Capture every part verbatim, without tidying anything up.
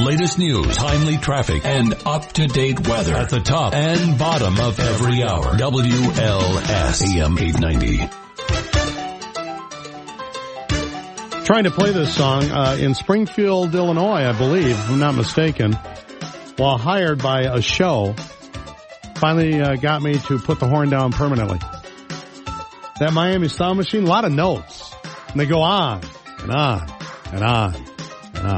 latest news, timely traffic, and up-to-date weather at the top and bottom of every hour. W L S A M eight ninety. Trying to play this song uh, in Springfield, Illinois, I believe, if I'm not mistaken, while hired by a show, finally uh, got me to put the horn down permanently. That Miami Sound Machine, a lot of notes, and they go on and on and on and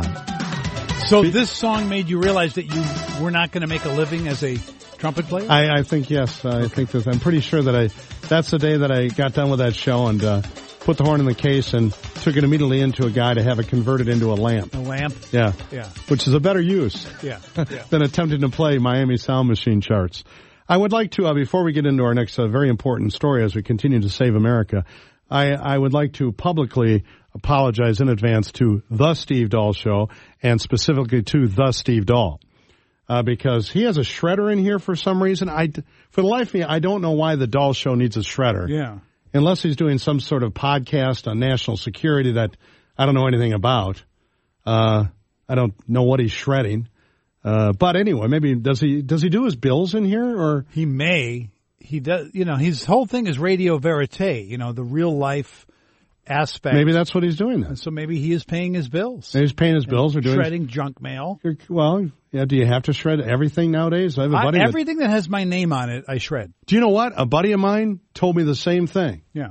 on. So this song made you realize that you were not going to make a living as a trumpet player? I, I think, yes. I okay. think that I'm pretty sure that I, that's the day that I got done with that show and uh, put the horn in the case and took it immediately into a guy to have it converted into a lamp. A lamp? Yeah. Yeah. Which is a better use yeah. Yeah. than attempting to play Miami Sound Machine charts. I would like to, uh, before we get into our next uh, very important story as we continue to save America, I, I would like to publicly apologize in advance to The Steve Dahl Show and specifically to The Steve Dahl. Uh, because he has a shredder in here for some reason. I, for the life of me, I don't know why the Dahl Show needs a shredder. Yeah. Unless he's doing some sort of podcast on national security that I don't know anything about. Uh, I don't know what he's shredding. Uh, but anyway, maybe does he, does he do his bills in here or? He may. He does, you know, his whole thing is radio verite, you know, the real life aspect. Maybe that's what he's doing then. So maybe he is paying his bills. Maybe he's paying his bills or doing shredding his, junk mail. Well, yeah. Do you have to shred everything nowadays? I have a buddy I, everything that, that has my name on it, I shred. Do you know what? A buddy of mine told me the same thing. Yeah.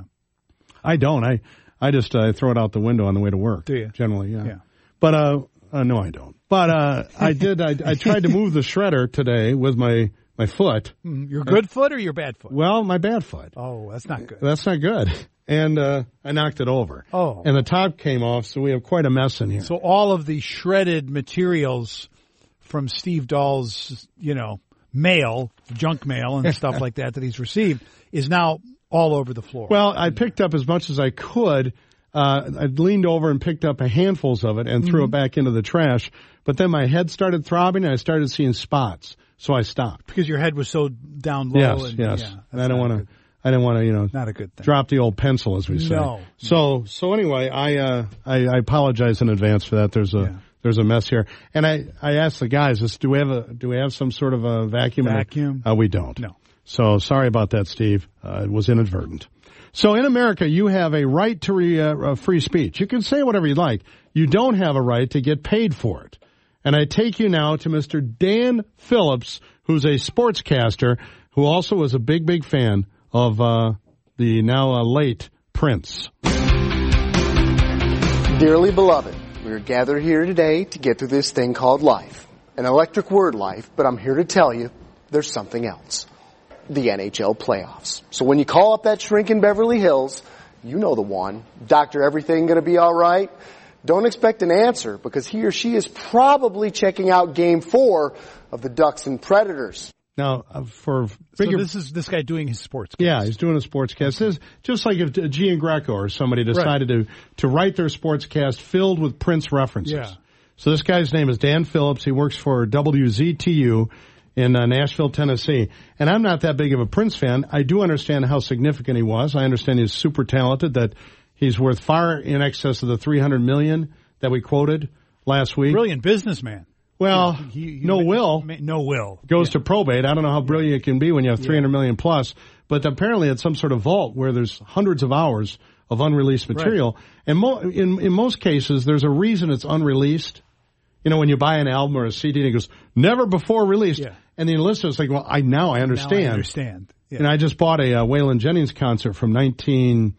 I don't. I, I just uh, throw it out the window on the way to work. Do you? Generally, yeah. Yeah. But, uh, uh no, I don't. But, uh, I did, I, I tried to move the shredder today with my, my foot. Your good uh, foot or your bad foot? Well, my bad foot. Oh, that's not good. That's not good. And, uh, I knocked it over. Oh. And the top came off, so we have quite a mess in here. So all of the shredded materials from Steve Dahl's, you know, mail, junk mail and stuff like that that he's received is now all over the floor. Well, I picked up as much as I could. Uh, I leaned over and picked up a handfuls of it and threw mm-hmm. it back into the trash. But then my head started throbbing and I started seeing spots. So I stopped. Because your head was so down low. Yes, and, yes. Yeah, and I don't want to, I didn't want to, you know, not a good thing. Drop the old pencil, as we say. No. So, so anyway, I, uh, I, I apologize in advance for that. There's a, yeah. there's a mess here. And I, I asked the guys, this, do we have a, do we have some sort of a vacuum? Vacuum? Uh, we don't. No. So sorry about that, Steve. Uh, it was inadvertent. So in America, you have a right to re, uh, free speech. You can say whatever you like. You don't have a right to get paid for it. And I take you now to Mister Dan Phillips, who's a sportscaster who also was a big, big fan of uh, the now uh, late Prince. Dearly beloved, we are gathered here today to get through this thing called life. An electric word, life, but I'm here to tell you there's something else. The N H L playoffs. So when you call up that shrink in Beverly Hills, you know the one. Doctor, everything going to be all right? Don't expect an answer because he or she is probably checking out game four of the Ducks and Predators. Now, uh, for bigger, so this is this guy doing his sportscast. Yeah, he's doing a sportscast. This is just like if Gian Greco or somebody decided right. to to write their sportscast filled with Prince references. Yeah. So this guy's name is Dan Phillips. He works for W Z T U in uh, Nashville, Tennessee. And I'm not that big of a Prince fan. I do understand how significant he was. I understand he's super talented, that he's worth far in excess of the three hundred million dollars that we quoted last week. Brilliant businessman. Well, he, he, he no made, will. Made, no will. Goes yeah. to probate. I don't know how brilliant it can be when you have three hundred million plus, but apparently it's some sort of vault where there's hundreds of hours of unreleased material. Right. And mo- in, in most cases, there's a reason it's unreleased. You know, when you buy an album or a C D and it goes, never before released. Yeah. And the listener is like, well, I now I understand. Now I understand. Yeah. And I just bought a uh, Waylon Jennings concert from nineteen,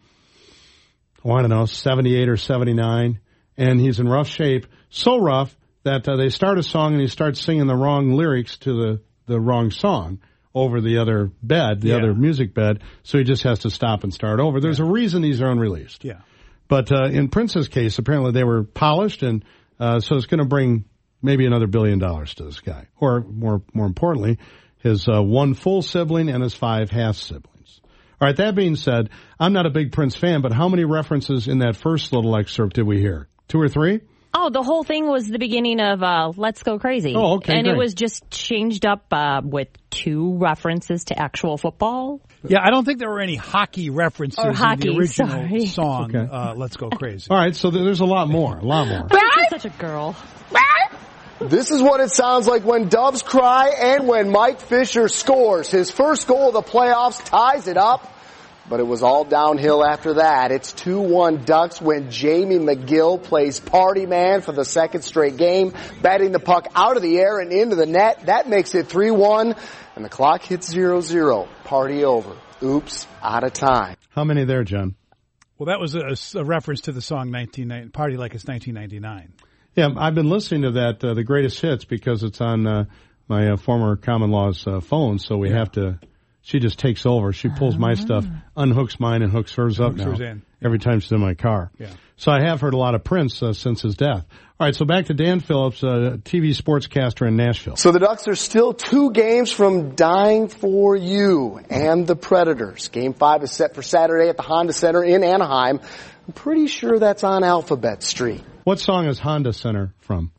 oh, I don't know, seventy-eight or seventy-nine. And he's in rough shape. So rough that uh, they start a song and he starts singing the wrong lyrics to the, the wrong song over the other bed, the yeah. other music bed. So he just has to stop and start over. There's yeah. a reason these are unreleased. Yeah. But uh, in Prince's case, apparently they were polished, and uh, so it's going to bring maybe another billion dollars to this guy. Or more more importantly, his uh, one full sibling and his five half siblings. All right, that being said, I'm not a big Prince fan, but how many references in that first little excerpt did we hear? Two or three? Oh, the whole thing was the beginning of uh, Let's Go Crazy. Oh, okay, And great. It was just changed up uh, with two references to actual football. Yeah, I don't think there were any hockey references or hockey, in the original sorry. song, okay. uh, Let's Go Crazy. All right, so there's a lot more, a lot more. You're such a girl. This is what it sounds like when Doves cry and when Mike Fisher scores. His first goal of the playoffs ties it up, but it was all downhill after that. It's two one Ducks when Jamie McGill plays party man for the second straight game, batting the puck out of the air and into the net. That makes it three one, and the clock hits zero zero. Party over. Oops, out of time. How many there, John? Well, that was a, a reference to the song nineteen ninety, Party Like It's nineteen ninety-nine. Yeah, I've been listening to that, uh, the greatest hits, because it's on uh, my uh, former common law's uh, phone, so we yeah. have to, she just takes over. She pulls my stuff, unhooks mine, and hooks hers up hooks now hers in. every time she's in my car. Yeah. So I have heard a lot of Prince uh, since his death. All right, so back to Dan Phillips, uh, T V sportscaster in Nashville. So the Ducks are still two games from dying for you and the Predators. Game five is set for Saturday at the Honda Center in Anaheim. I'm pretty sure that's on Alphabet Street. What song is Honda Center from?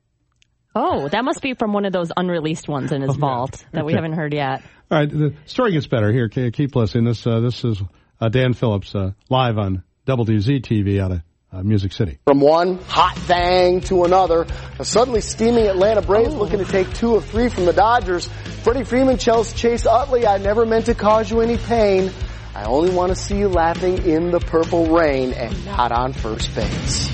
Oh, that must be from one of those unreleased ones in his oh, vault yeah. that okay. we haven't heard yet. All right, the story gets better. Here, keep listening. This uh, this is uh, Dan Phillips uh, live on W D Z T V out of Uh, Music City. From one hot thing to another, a suddenly steaming Atlanta Braves oh. looking to take two of three from the Dodgers. Freddie Freeman tells Chase Utley, I never meant to cause you any pain. I only want to see you laughing in the purple rain and not on first base.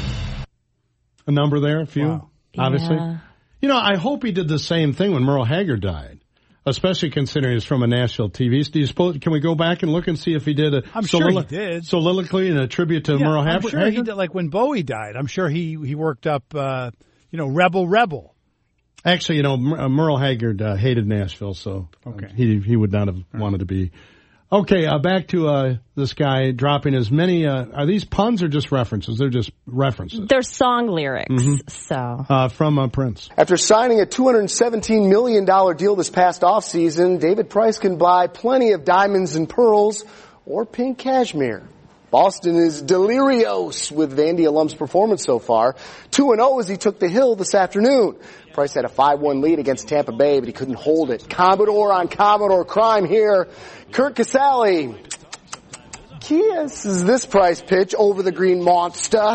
A number there, a few, wow. obviously. Yeah. You know, I hope he did the same thing when Merle Haggard died, especially considering he's from a Nashville T V. Do you suppose, can we go back and look and see if he did a I'm solilo- sure he did. soliloquy and a tribute to yeah, Merle I'm Haggard? sure he did, like when Bowie died. I'm sure he, he worked up, uh, you know, Rebel Rebel. Actually, you know, Mer- Merle Haggard uh, hated Nashville, so okay. uh, he he would not have All wanted right. to be. Okay, uh, back to uh, this guy dropping as many. Uh, are these puns or just references? They're just references. They're song lyrics. Mm-hmm. So uh, from uh, Prince. After signing a two hundred seventeen million dollars deal this past offseason, David Price can buy plenty of diamonds and pearls or pink cashmere. Boston is delirious with Vandy alum's performance so far. two and oh as he took the hill this afternoon. Price had a five one lead against Tampa Bay, but he couldn't hold it. Commodore on Commodore crime here. Kurt Casale kisses this Price pitch over the green monster.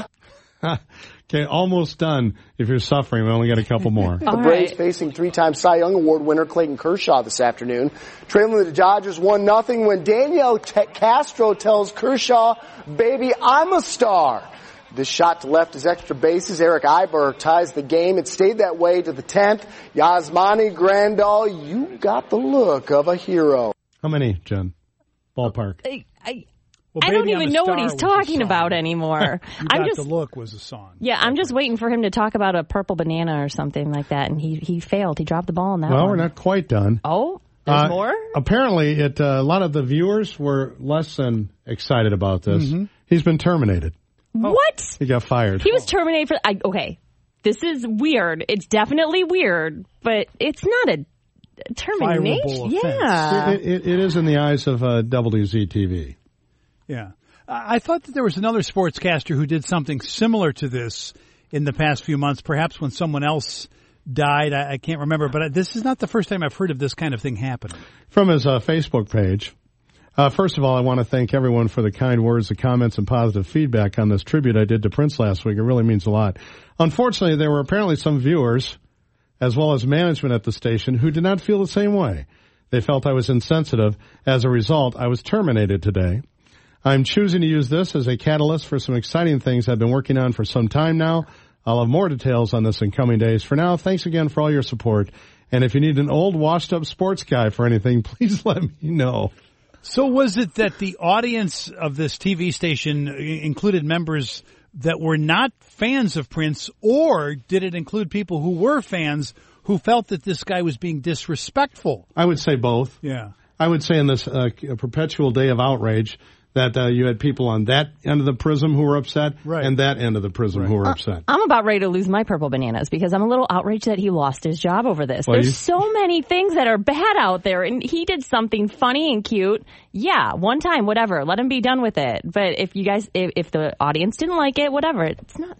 Okay, almost done. If you're suffering, we only got a couple more. The All Braves right. facing three-time Cy Young Award winner Clayton Kershaw this afternoon. Trailing the Dodgers one nothing when Daniel T- Castro tells Kershaw, baby, I'm a star. This shot to left is extra bases. Eric Eiber ties the game. It stayed that way to the tenth. Yasmani Grandal, you got the look of a hero. How many, Jen? Ballpark. I, I, Well, I don't Baby, I'm even a know what Star he's was a talking song. about anymore. You I'm Got just the Look was a song. yeah, I'm just waiting for him to talk about a purple banana or something like that, and he he failed. He dropped the ball on that Well, one. we're not quite done. Oh, there's Uh, more. Apparently, it uh, a lot of the viewers were less than excited about this. Mm-hmm. He's been terminated. What? He got fired. He was terminated for. I, okay, this is weird. It's definitely weird, but it's not a termination. Fireable Yeah. It, it, it is in the eyes of uh, W Z T V. Yeah. I I thought that there was another sportscaster who did something similar to this in the past few months, perhaps when someone else died. I, I can't remember, but this is not the first time I've heard of this kind of thing happening. From his uh, Facebook page. Uh, first of all, I want to thank everyone for the kind words, the comments, and positive feedback on this tribute I did to Prince last week. It really means a lot. Unfortunately, there were apparently some viewers, as well as management at the station, who did not feel the same way. They felt I was insensitive. As a result, I was terminated today. I'm choosing to use this as a catalyst for some exciting things I've been working on for some time now. I'll have more details on this in coming days. For now, thanks again for all your support. And if you need an old, washed-up sports guy for anything, please let me know. So was it that the audience of this T V station included members that were not fans of Prince, or did it include people who were fans who felt that this guy was being disrespectful? I would say both. Yeah. I would say in this uh, perpetual day of outrage that uh, you had people on that end of the prism who were upset Right. and that end of the prism Right. who were upset. I'm about ready to lose my purple bananas because I'm a little outraged that he lost his job over this. Well, There's you- so many things that are bad out there, and he did something funny and cute. Yeah, one time, whatever. Let him be done with it. But if you guys, if, if the audience didn't like it, whatever. It's not.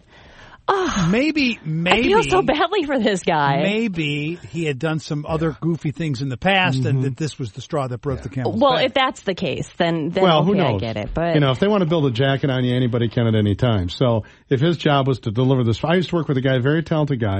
Oh, Maybe, maybe. I feel so badly for this guy. Maybe he had done some other goofy things in the past, Mm-hmm. and that this was the straw that broke the camel's Well, back. if that's the case, then then Well, okay, who knows? I get it. But you know, if they want to build a jacket on you, anybody can at any time. So if his job was to deliver this, I used to work with a guy, a very talented guy,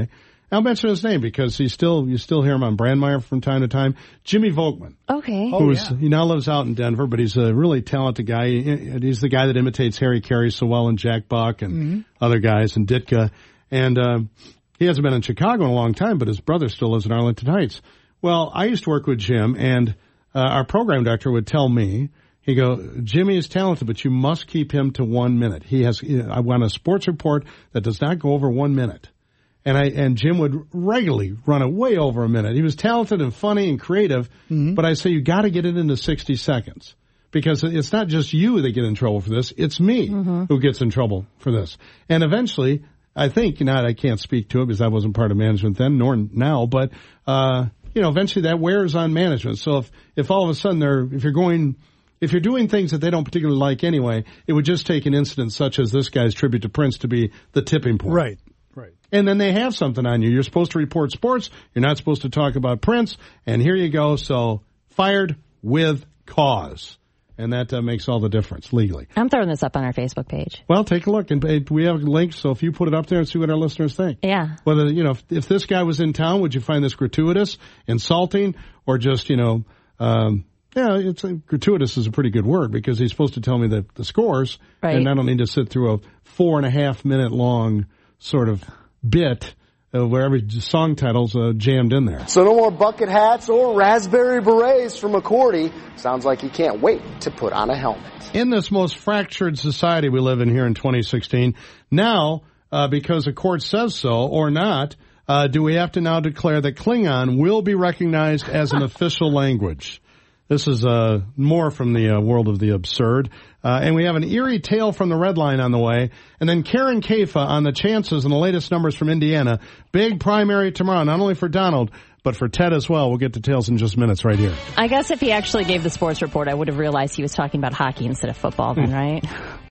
I'll mention his name because he's still, you still hear him on Brandmeier from time to time. Jimmy Volkman. Okay. Oh, Who's, yeah. he now lives out in Denver, but he's a really talented guy. He- He's the guy that imitates Harry Carey so well and Jack Buck and Mm-hmm. other guys and Ditka. And, uh, he hasn't been in Chicago in a long time, but his brother still lives in Arlington Heights. Well, I used to work with Jim, and uh, our program director would tell me, he go, Jimmy is talented, but you must keep him to one minute. He has, I want a sports report that does not go over one minute. And I, and Jim would regularly run it way over a minute. He was talented and funny and creative, mm-hmm. but I say you got to get it into sixty seconds. Because it's not just you that get in trouble for this, it's me mm-hmm. who gets in trouble for this. And eventually, I think, not I can't speak to it because I wasn't part of management then, nor now, but, uh, you know, eventually that wears on management. So if, if all of a sudden they're, if you're going, if you're doing things that they don't particularly like anyway, it would just take an incident such as this guy's tribute to Prince to be the tipping point. Right, right. And then they have something on you. You're supposed to report sports. You're not supposed to talk about Prince. And here you go. So fired with cause. And that uh, makes all the difference legally. I'm throwing this up on our Facebook page. Well, take a look. And uh, we have links, so if you put it up there and see what our listeners think. Yeah. Whether, you know, if, if this guy was in town, would you find this gratuitous, insulting, or just, you know, um, yeah, it's uh, gratuitous is a pretty good word because he's supposed to tell me the, the scores. Right. And I don't need to sit through a four and a half minute long sort of bit Uh, where every song title's uh, jammed in there. So no more bucket hats or raspberry berets for McCourty. Sounds like he can't wait to put on a helmet. In this most fractured society we live in here in twenty sixteen, now, uh, because a court says so or not, uh, do we have to now declare that Klingon will be recognized as an official language? This is uh, more from the uh, world of the absurd. Uh, and we have an eerie tale from the Red Line on the way. And then Karen Kafa on the chances and the latest numbers from Indiana. Big primary tomorrow, not only for Donald, but for Ted as well. We'll get details in just minutes right here. I guess if he actually gave the sports report, I would have realized he was talking about hockey instead of football then, right?